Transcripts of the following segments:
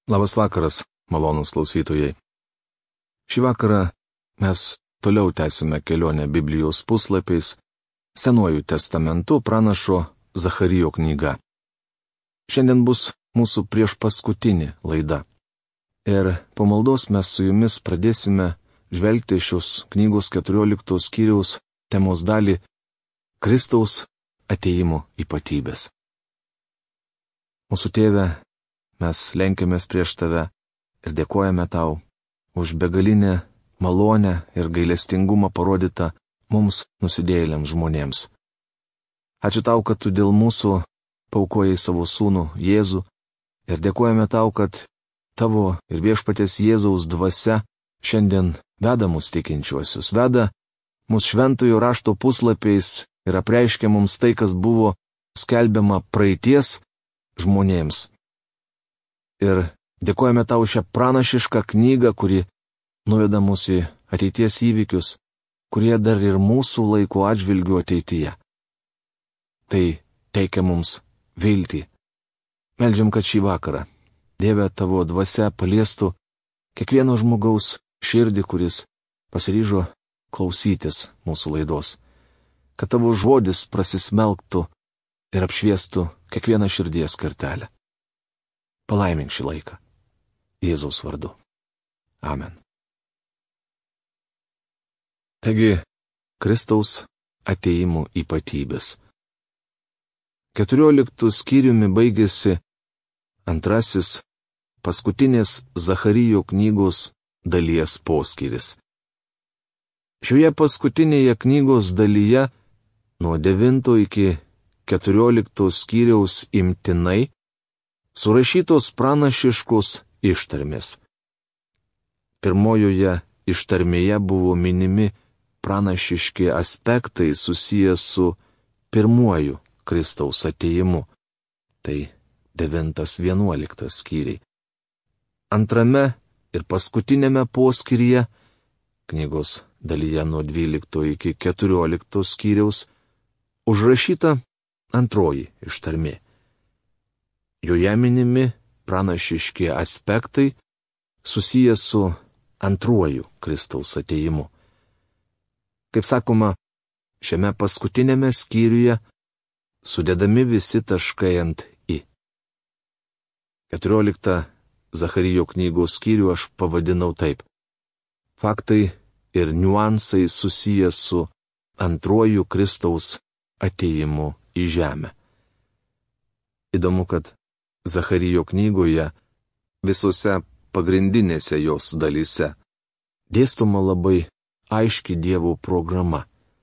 Labas vakaras, malonūs klausytojai. Šį vakarą mes toliau tęsime kelionę Biblijos puslapiais Senuoju testamentu pranašo Zacharijo knyga. Šiandien bus mūsų priešpaskutinė laida. Ir po maldos mes su jumis pradėsime žvelgti šios knygos 14 skyriaus temos dalį Kristaus atėjimo ypatybės. Mūsų Tėve, mes lenkiamės prieš Tave ir dėkojame Tau už begalinę malonę ir gailestingumą parodytą mums nusidėjėliams žmonėms. Ačiū Tau, kad Tu dėl mūsų paaukojai savo sūnų Jėzų ir dėkojame Tau, kad Tavo ir Viešpaties Jėzaus dvasia šiandien veda mus tikinčiuosius, veda mus šventojo rašto puslapiais ir apreiškia mums tai, kas buvo skelbiama praeities žmonėms. Ir dėkojame Tau šią pranašišką knygą, kuri nuveda mus į ateities įvykius, kurie dar ir mūsų laiko atžvilgiu ateityje. Tai teikia mums viltį. Meldžiam, kad šį vakarą Dieve Tavo dvasia paliestų kiekvieno žmogaus širdį, kuris pasiryžo klausytis mūsų laidos. Kad Tavo žodis prasismelktų ir apšviestų kiekvieną širdies kartelę. Palaimink šį laiką. Jėzaus vardu. Amen. Taigi, Kristaus atėjimo ypatybės. 14 skyriumi baigėsi antrasis, paskutinės Zacharijo knygos dalies poskyris. Šioje paskutinėje knygos dalyje nuo 9 iki 14 skyriaus imtinai surašytos pranašiškos ištarmės. Pirmojoje ištarmėje buvo minimi pranašiški aspektai susiję su pirmuoju Kristaus atėjimu. Tai 9-11 skyriai. Antrame ir paskutinėme poskyryje, knygos dalyje nuo 12 iki 14 skyriaus, užrašyta antroji ištarmė. Joje minimi pranašiški aspektai susiję su antruoju Kristaus atėjimu. Kaip sakoma, šiame paskutinėme skyriuje sudedami visi taškai ant I. 14 Zacharijo knygos skyrių aš pavadinau taip: Faktai ir niuansai susiję su antruoju Kristaus atėjimu į žemę. Įdomu, kad Zacharijo knygoje visose pagrindinėse jos dalyse dėstoma labai aiški Dievo programa.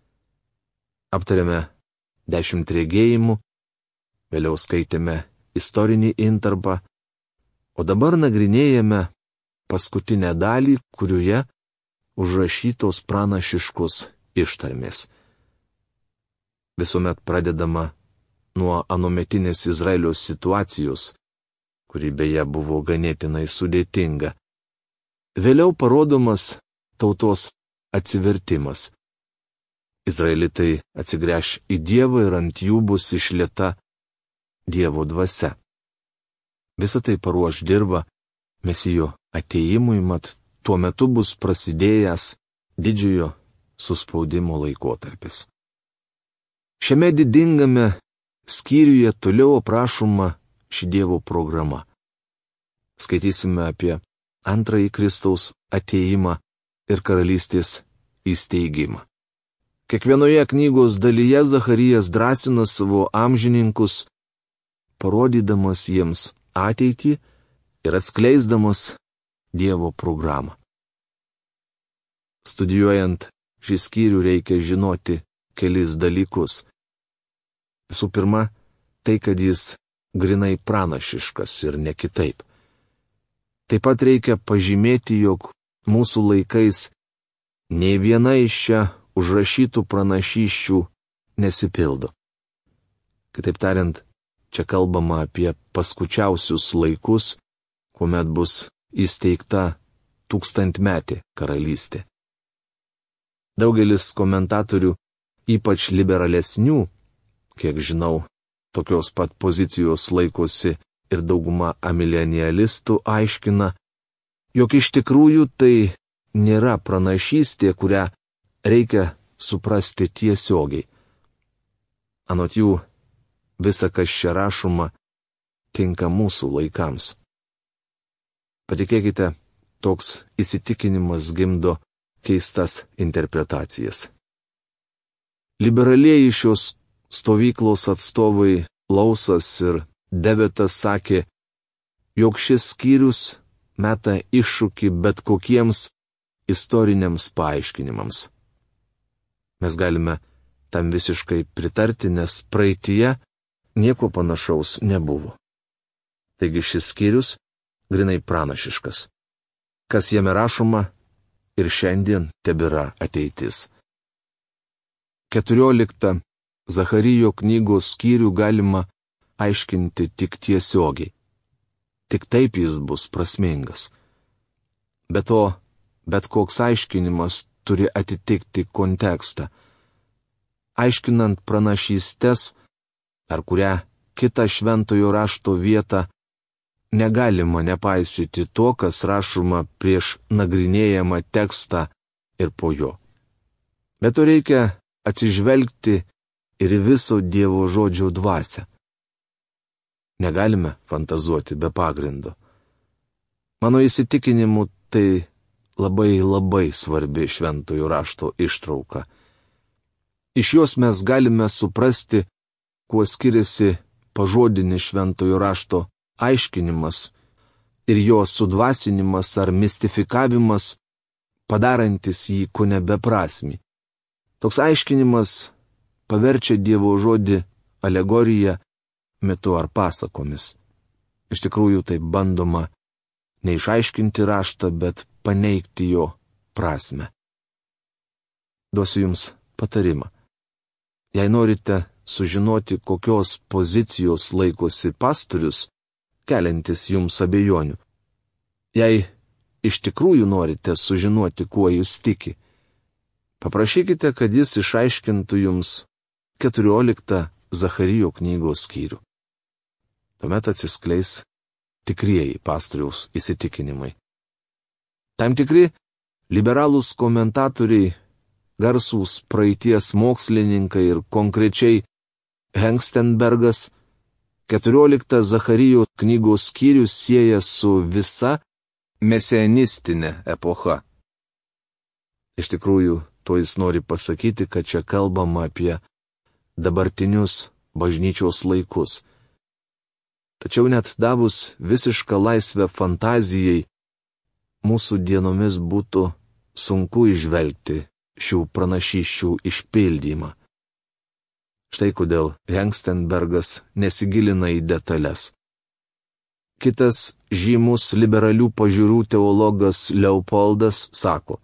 Aptarėme 10 regėjimų, vėliau skaitėme istorinį intarpą, o dabar nagrinėjame paskutinę dalį, kurioje užrašytos pranašiškos ištarmės. Visuomet pradedama nuo anuometinės Izraelio situacijos, kuri beje buvo ganėtinai sudėtinga. Vėliau parodomas tautos atsivertimas. Izraelitai atsigręš į Dievą ir ant jų bus išlieta Dievo dvasia. Visą tai paruoš dirvą Mesijo atėjimui, mat tuo metu bus prasidėjęs didžiojo suspaudimo laikotarpis. Šiame didingame skyriuje toliau aprašoma ši Dievo programa. Skaitysime apie antrąjį Kristaus atėjimą ir karalystės įsteigimą. Kiekvienoje knygos dalyje Zacharijas drąsina savo amžininkus, parodydamas jiems ateitį ir atskleisdamas Dievo programą. Studijuojant šį skyrių reikia žinoti kelis dalykus. Visų pirma, tai, kad jis grinai pranašiškas ir ne kitaip. Taip pat reikia pažymėti, jog mūsų laikais nei viena iš čia užrašytų pranašysčių nesipildo. Kitaip tariant, čia kalbama apie paskučiausius laikus, kuomet bus įsteigta tūkstantmetė karalystė. Daugelis komentatorių, ypač liberalesnių, kiek žinau, tokios pat pozicijos laikosi ir dauguma amilenialistų aiškina, jog iš tikrųjų tai nėra pranašystė, kurią reikia suprasti tiesiogiai. Anot jų, visa, kas čia rašoma, tinka mūsų laikams. Patikėkite, toks įsitikinimas gimdo keistas interpretacijas. Liberalieji šios stovyklos atstovai Lausas ir Devetas sakė, jog šis skyrius meta iššūkį bet kokiems istoriniams paaiškinimams. Mes galime tam visiškai pritarti, nes praeityje nieko panašaus nebuvo. Taigi šis skyrius grinai pranašiškas. Kas jame rašoma ir šiandien tebėra ateitis. 14 Zacharijo knygos skyrių galima aiškinti tik tiesiogiai. Tik taip jis bus prasmingas. Be to, bet koks aiškinimas turi atitikti kontekstą. Aiškinant pranašystes ar kurią kitą šventojo rašto vietą, negalima nepaisyti to, kas rašoma prieš nagrinėjamą tekstą ir po jo. Bet to reikia atsižvelgti ir viso Dievo žodžio dvasią. Negalime fantazuoti be pagrindo. Mano įsitikinimu, tai labai svarbi šventojo rašto ištrauka. Iš jos mes galime suprasti, kuo skiriasi pažodinis šventojo rašto aiškinimas ir jo sudvasinimas ar mistifikavimas, padarantis jį kone beprasmį. Toks aiškinimas paverčia Dievo žodį alegoriją, mitu ar pasakomis. Iš tikrųjų tai bandoma neišaiškinti raštą, bet paneigti jo prasmę. Duosiu jums patarimą. Jei norite sužinoti, kokios pozicijos laikosi pastorius, keliantis jums abejonių, jei iš tikrųjų norite sužinoti, kuo jis tiki, paprašykite, kad jis išaiškintų jums 14 Zacharijo knygos skyrių. Tuomet atsiskleis tikrieji pastoriaus įsitikinimai. Tam tikri liberalūs komentatoriai, garsūs praeities mokslininkai ir konkrečiai Hengstenbergas 14 Zacharijo knygos skyrių sieja su visa mesianistinė epocha. Iš tikrųjų, to jis nori pasakyti, kad čia kalbama apie dabartinius bažnyčios laikus. Tačiau net davus visišką laisvę fantazijai, mūsų dienomis būtų sunku įžvelgti šių pranašysčių išpildymą. Štai kodėl Hengstenbergas nesigilina į detalės. Kitas žymus liberalių pažiūrų teologas Leopoldas sako,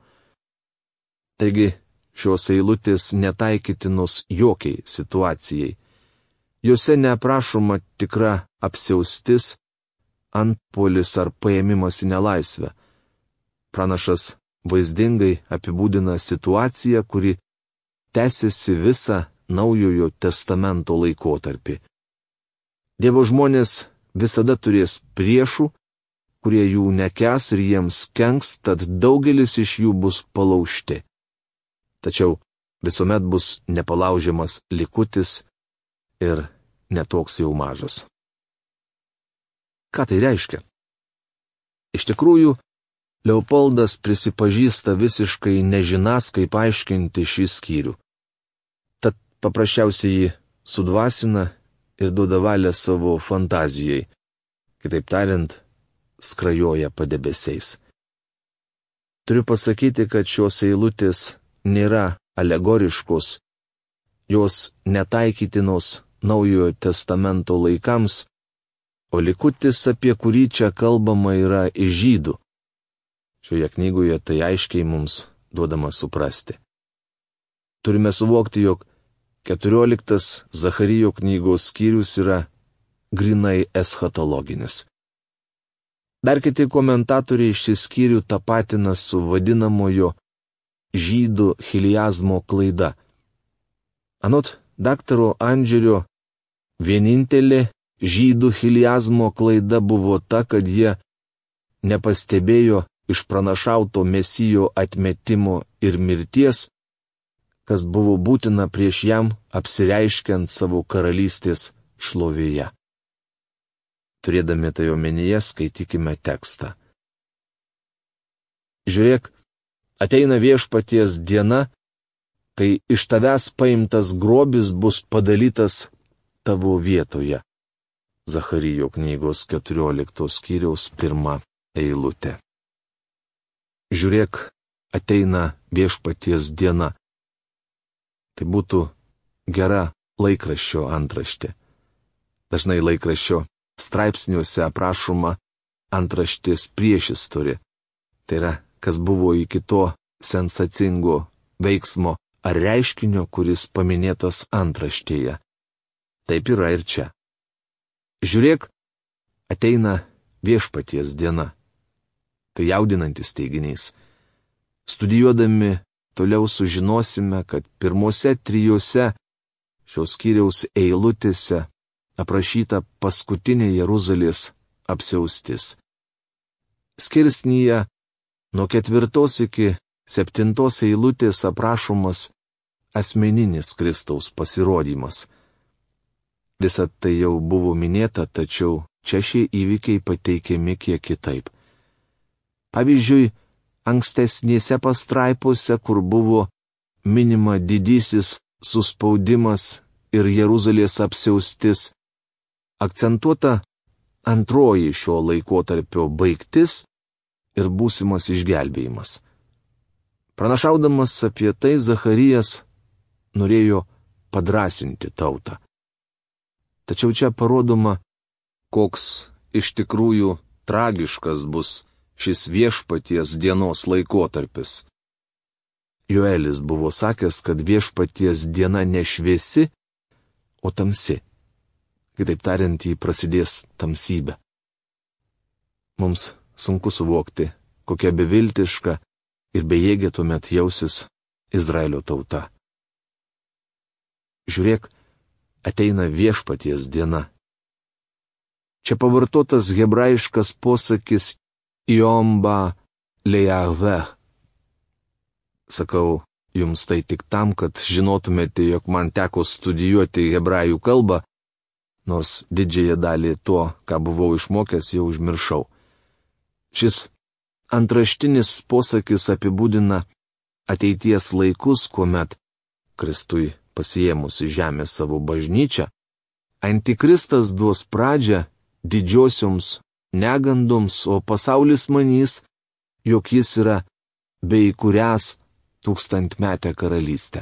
taigi šios eilutės netaikytinos jokiai situacijai. Jose neaprašoma tikra apsiaustis, antpuolis ar paėmimas į nelaisvę. Pranašas vaizdingai apibūdina situaciją, kuri tęsiasi visą Naujojo testamento laikotarpį. Dievo žmonės visada turės priešų, kurie jų nekęs ir jiems kenks, tad daugelis iš jų bus palaužti. Tačiau visuomet bus nepalaužiamas likutis ir netoks jau mažas. Ką tai reiškia? Iš tikrųjų, Leopoldas prisipažįsta visiškai nežinas, kaip aiškinti šį skyrių. Tad paprasčiausiai jį sudvasina ir duoda valią savo fantazijai. Kitaip tariant, skrajoja padebesiais. Turiu pasakyti, kad šios eilutės nėra alegoriškos, jos netaikytinos Naujojo testamento laikams, o likutis, apie kurį čia kalbama, yra iš žydų. Šioje knygoje tai aiškiai mums duodama suprasti. Turime suvokti, jog 14 Zacharijo knygos skyrius yra grinai eschatologinis. Dar kiti komentatoriai šį skyrių tapatina su vadinamojo žydų chiliazmo klaida. Anot daktaro Andžerio, vienintelė žydų chiliazmo klaida buvo ta, kad jie nepastebėjo išpranašauto mesijo atmetimo ir mirties, kas buvo būtina prieš jam apsireiškiant savo karalystės šlovėje. Turėdami tai omenyje, skaitykime tekstą. Žiūrėk, ateina viešpaties diena, kai iš tavęs paimtas grobis bus padalytas tavo vietoje. Zacharijo knygos 14 skyriaus 1 eilutė. Žiūrėk, ateina viešpaties diena. Tai būtų gera laikraščio antraštė. Dažnai laikraščio straipsniuose aprašoma antraštės priešistorė. Tai yra, kas buvo iki to sensacingo veiksmo ar reiškinio, kuris paminėtas antraštėje. Taip yra ir čia. Žiūrėk, ateina viešpaties diena. Tai jaudinantis teiginys. Studijuodami toliau sužinosime, kad pirmose 3 šios skyriaus eilutėse aprašyta paskutinė Jeruzalės apsiaustis. Skirsnyje nuo 4 iki 7 eilutės aprašomas asmeninis Kristaus pasirodymas. Visa tai jau buvo minėta, tačiau čia šie įvykiai pateikiami kiek kitaip. Pavyzdžiui, ankstesnėse pastraipose, kur buvo minima didysis suspaudimas ir Jeruzalės apsiaustis, akcentuota antroji šio laikotarpio baigtis ir būsimas išgelbėjimas. Pranašaudamas apie tai, Zacharijas norėjo padrąsinti tautą. Tačiau čia parodoma, koks iš tikrųjų tragiškas bus šis viešpaties dienos laikotarpis. Joelis buvo sakęs, kad viešpaties diena ne šviesi, o tamsi. Kitaip tariant, jį prasidės tamsybė. Mums sunku suvokti, kokia beviltiška ir bejėgė tuomet jausis Izraelio tauta. Žiūrėk, ateina viešpaties diena. Čia pavartotas hebrajiškas posakis Iomba Lejahve. Sakau jums tai tik tam, kad žinotumėte, jog man teko studijuoti hebrajų kalbą, nors didžiąją dalį to, ką buvau išmokęs, jau užmiršau. Šis antraštinis posakis apibūdina ateities laikus, kuomet Kristui pasiėmus į žemę savo bažnyčią, Antikristas duos pradžią didžiosioms negandoms, o pasaulis manys, jog jis yra bei kurias 1000-metę karalystę.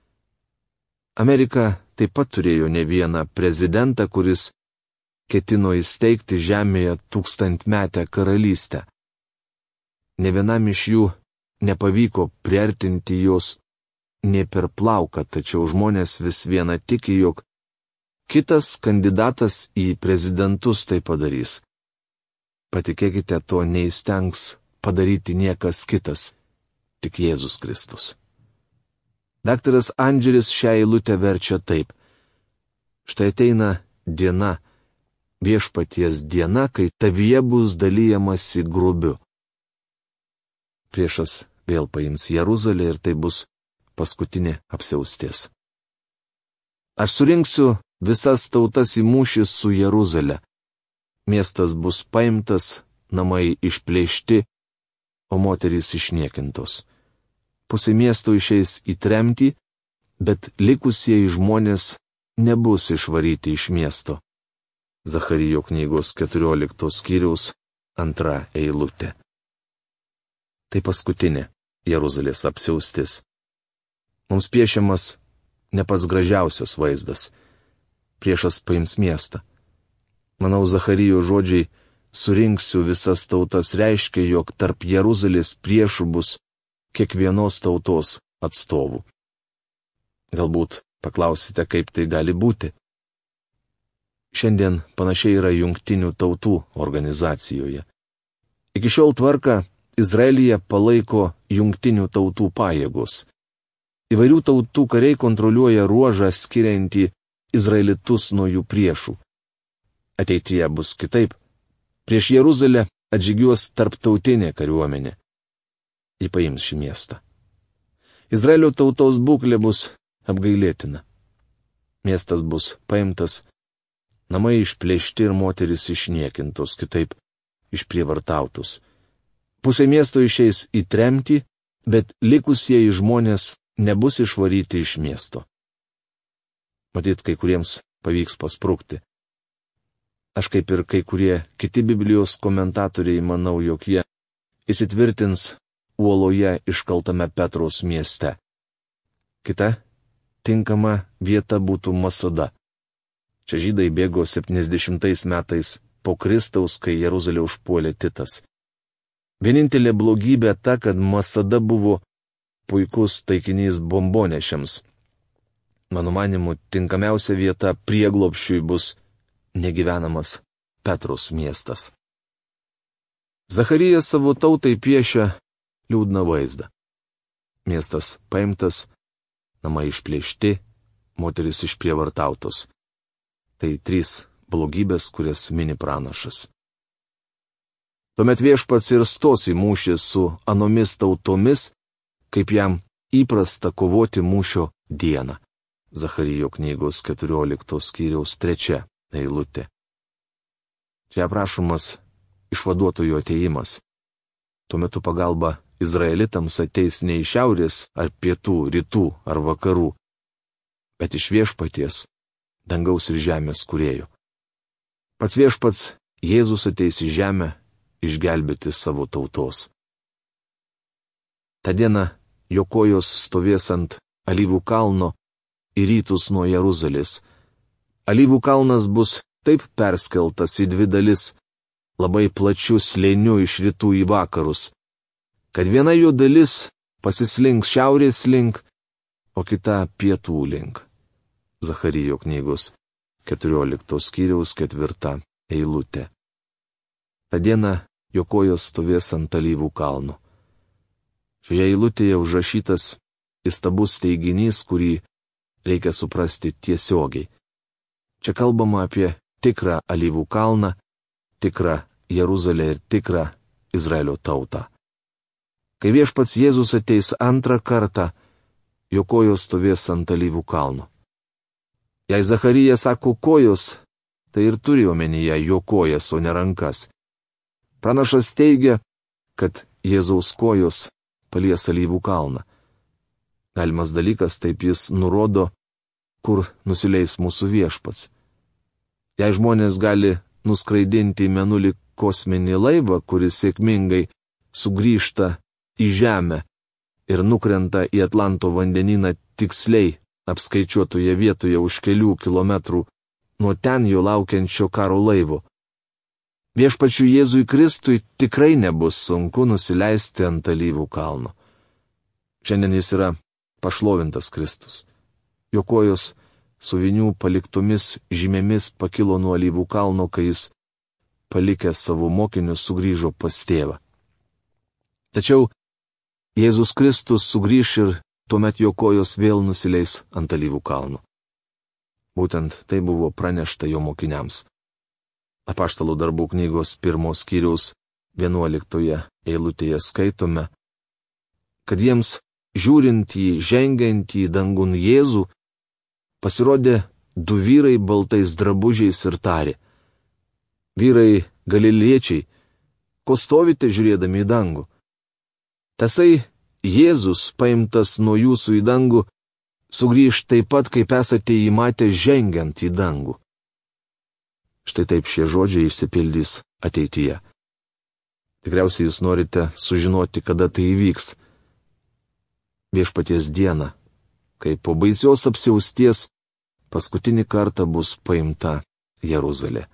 Amerika taip pat turėjo ne vieną prezidentą, kuris ketino įsteigti žemėje 1000-metę karalystę. Ne vienam iš jų nepavyko priartinti jos nė per plauką, tačiau žmonės vis viena tiki, jog kitas kandidatas į prezidentus tai padarys. Patikėkite, to neįstengs padaryti niekas kitas, tik Jėzus Kristus. Daktaras Andžeris šią eilutę verčia taip. Štai ateina diena, viešpaties diena, kai tavyje bus dalyjamasi grobiu. Priešas vėl paims Jeruzalę ir tai bus paskutinė apsiaustis. Aš surinksiu visas tautas į mūšį su Jeruzalė. Miestas bus paimtas, namai išplėšti, o moterys išniekintos. Pusė miesto išeis į tremtį, bet likusieji žmonės nebus išvaryti iš miesto. Zacharijo knygos 14 skyriaus 2 eilutė. Tai paskutinė Jeruzalės apsiaustis. Mums piešiamas ne pats gražiausias vaizdas. Priešas paims miestą. Manau, Zacharijo žodžiai surinksiu visas tautas reiškia, jog tarp Jeruzalės priešų bus kiekvienos tautos atstovų. Galbūt paklausite, kaip tai gali būti. Šiandien panašiai yra Jungtinių tautų organizacijoje. Iki šiol tvarką Izraelyje palaiko Jungtinių tautų pajėgos. Įvairių tautų kariai kontroliuoja ruožą skiriantį izraelitus nuo jų priešų. ateityje bus kitaip. Prieš Jeruzalę atžygiuos tarptautinė kariuomenė. Ji paims šį miestą. Izraelio tautos būklė bus apgailėtina. Miestas bus paimtas, namai išplėšti ir moteris išniekintos, kitaip išprievartautos. Pusė miesto išeis į tremtį, bet likusieji žmonės nebus išvaryti iš miesto. Matyt, kai kuriems pavyks pasprukti. Aš kaip ir kai kurie kiti Biblijos komentatoriai manau, jog jie įsitvirtins uoloje iškaltame Petros mieste. Kita tinkama vieta būtų Masada. Čia žydai bėgo 70 metais po Kristaus, kai Jeruzalę užpuolė Titas. Vienintelė blogybė ta, kad Masada buvo puikus taikinys bombonešiams. Mano manimu, tinkamiausia vieta prieglobsčiui bus negyvenamas Petros miestas. Zacharijas savo tautai piešia liūdną vaizdą. Miestas paimtas, namai išplėšti, moteris išprievartautos. Tai 3 blogybės, kurias mini pranašas. Tuomet viešpats ir stos į mūšį su anomis tautomis, kaip jam įprasta kovoti mūšio dieną. Zacharijo knygos 14 skyriaus 3 eilutė. Čia aprašomas išvaduotojo atėjimas. Tuo metu pagalba izraelitams ateis ne iš šiaurės ar pietų, rytų ar vakarų, bet iš viešpaties, dangaus ir žemės kūrėjo. Pats viešpats Jėzus ateis į žemę išgelbėti savo tautos. Ta diena jo kojos stovės ant Alyvų kalno į rytus nuo Jeruzalės. Alyvų kalnas bus taip perskeltas į 2 dalis, labai plačių slėnių iš rytų į vakarus, kad viena jo dalis pasislinks šiaurės link, o kita pietų link. Zacharijo knygos 14 skyriaus 4 eilutė. Ta diena jo kojos stovės ant Alyvų kalno. Šioje eilutėje užrašytas įstabus teiginys, kurį reikia suprasti tiesiogiai. Čia kalbama apie tikrą Alyvų kalną, tikrą Jeruzalę ir tikrą Izraelio tautą. Kai viešpats Jėzus ateis antrą kartą, jo kojos stovės ant Alyvų kalno. Jei Zacharijas sako kojos, tai ir turi omenyje jo kojas, o ne rankas. Pranašas teigia, kad Jėzaus kojos palies Alyvų kalną. Galimas dalykas, taip jis nurodo, kur nusileis mūsų viešpats. Jei žmonės gali nuskraidinti į mėnulį kosminį laivą, kuris sėkmingai sugrįžta į žemę ir nukrenta į Atlanto vandenyną tiksliai apskaičiuotoje vietoje už kelių kilometrų nuo ten jo laukiančio karo laivo, viešpačiui Jėzui Kristui tikrai nebus sunku nusileisti ant Alyvų kalno. Šiandien jis yra pašlovintas Kristus. Jo kojos su vinių paliktomis žymėmis pakilo nuo Alyvų kalno, kai jis, palikęs savo mokinius, sugrįžo pas tėvą. Tačiau Jėzus Kristus sugrįš ir tuomet jo kojos vėl nusileis ant Alyvų kalno. Būtent tai buvo pranešta jo mokiniams. Apaštalų darbų knygos 1 skyriaus 11 eilutėje skaitome, kad jiems, žiūrint į žengiant į dangun Jėzų, pasirodė 2 vyrai baltais drabužiais ir tarė: Vyrai galiliečiai, ko stovite žiūrėdami į dangų? Tasai Jėzus, paimtas nuo jūsų į dangų, sugrįš taip pat, kaip esate jį matę žengiant į dangų. Štai taip šie žodžiai išsipildys ateityje. Tikriausiai jūs norite sužinoti, kada tai įvyks. Viešpaties dieną, kai po baisios apsiausties paskutinį kartą bus paimta Jeruzalė.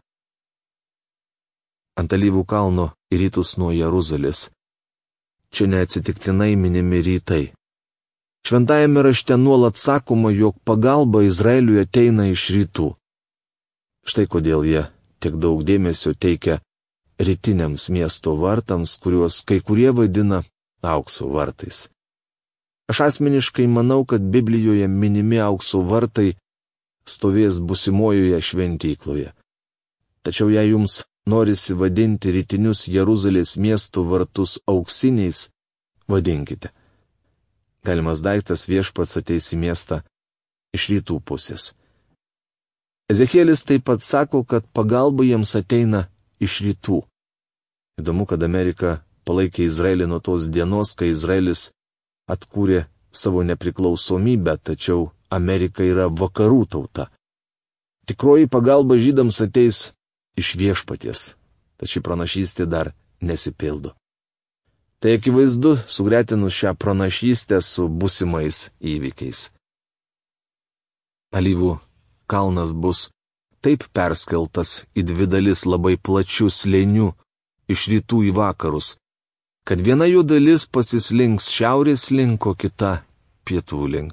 Ant Alyvų kalno į rytus nuo Jeruzalės. Čia neatsitiktinai minimi rytai. Šventajame rašte nuolat sakoma, jog pagalba Izraeliui ateina iš rytų. Štai kodėl jie tiek daug dėmesio teikia rytiniams miesto vartams, kuriuos kai kurie vadina aukso vartais. Aš asmeniškai manau, kad Biblijoje minimi aukso vartai stovės busimojoje šventykloje. Tačiau jei jums norisi vadinti rytinius Jeruzalės miestų vartus auksiniais, vadinkite. Galimas daiktas, viešpats ateis į miestą iš rytų pusės. Ezekielis taip pat sako, kad pagalba jiems ateina iš rytų. Įdomu, kad Amerika palaikė Izraelį nuo tos dienos, kai Izraelis atkūrė savo nepriklausomybę, tačiau Amerika yra vakarų tauta. Tikroji pagalba žydams ateis iš viešpaties, tačiau pranašystė dar nesipildo. Tai akivaizdu, sugretinus šią pranašystę su būsimais įvykiais. Alyvų kalnas bus taip perskeltas į dvi dalis labai plačių slėnių iš rytų į vakarus, kad viena jų dalis pasislinks šiaurės link, o kita pietų link.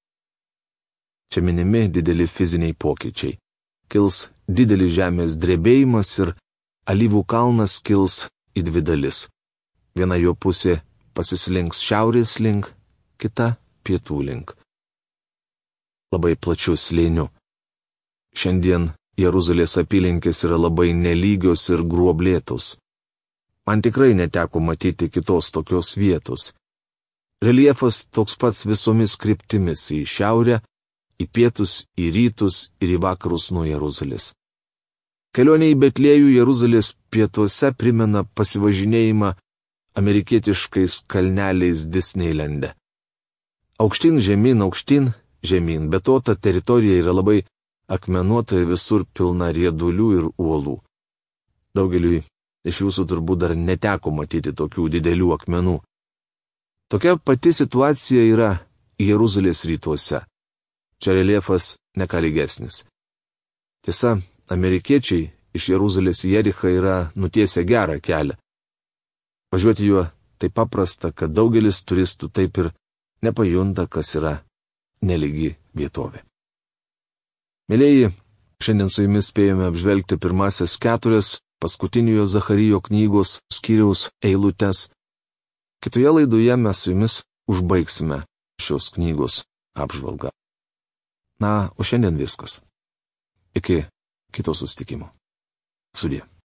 Čia minimi dideli fiziniai pokyčiai. Kils didelis žemės drebėjimas ir alyvų kalnas kils į dvi dalis. Viena jo pusė pasislinks šiaurės link, kita pietų link. Labai plačių slėnių. Šiandien Jeruzalės apylinkės yra labai nelygios ir gruoblėtos. Man tikrai neteko matyti kitos tokios vietos. Reljefas toks pats visomis kryptimis į šiaurę, į pietus, į rytus ir į vakarus nuo Jeruzalės. Kelionė į Betliejų Jeruzalės pietuose primena pasivažinėjimą amerikietiškais kalneliais Disneylande. Aukštyn, žemyn, bet to ta teritorija yra labai akmenuota ir visur pilna riedulių ir uolų. Daugeliui iš jūsų turbūt dar neteko matyti tokių didelių akmenų. Tokia pati situacija yra Jeruzalės rytuose. Čia reljefas ne ką lygesnis. Tiesa, amerikiečiai iš Jeruzalės į Jerichą yra nutiesę gerą kelią. Važiuoti juo taip paprasta, kad daugelis turistų taip ir nepajunta, kas yra nelygi vietovė. Mėlėjai, šiandien su jumis spėjome apžvelgti pirmasias 4 paskutiniojo Zacharijo knygos skyriaus eilutes. Kitoje laidoje mes su jumis užbaigsime šios knygos apžvalgą. Na, o šiandien viskas. Iki kito susitikimo. Sudie.